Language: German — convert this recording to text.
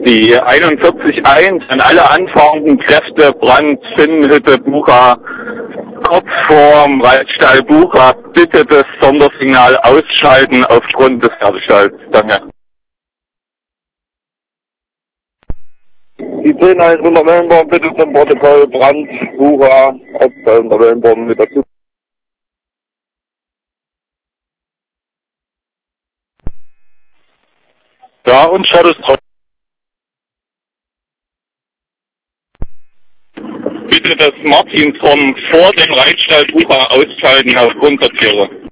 Die 41.1 an alle anfahrenden Kräfte, Brand, Finnhütte, Bucha, kurz vorm Reitstall Bucha, bitte das Sondersignal ausschalten aufgrund des Pferdestalls. Danke. Die 10.1 unter Wellenborn, bitte zum Protokoll, Brand, Bucha, Ortsteil unter Wellenborn mit dazu. Ja, und Shadows. Bitte das Martinshorn vor dem Reitstall Bucha ausschalten aufgrund der Tiere.